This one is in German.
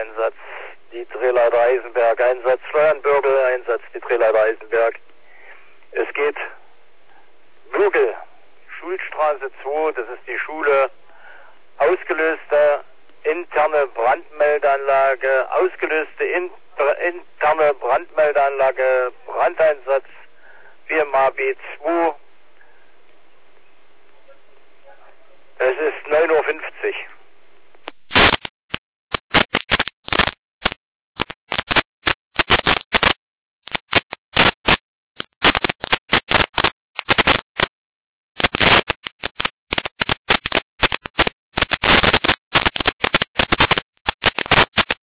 Einsatz, die Drehleiter Eisenberg, Einsatz Steuernbürgel, Einsatz die Drehleiter Eisenberg. Es geht Würgel, Schulstraße 2, das ist die Schule, ausgelöste interne Brandmeldeanlage, ausgelöste interne Brandmeldeanlage, Brandeinsatz Firma B2. Es ist 9:50 Uhr.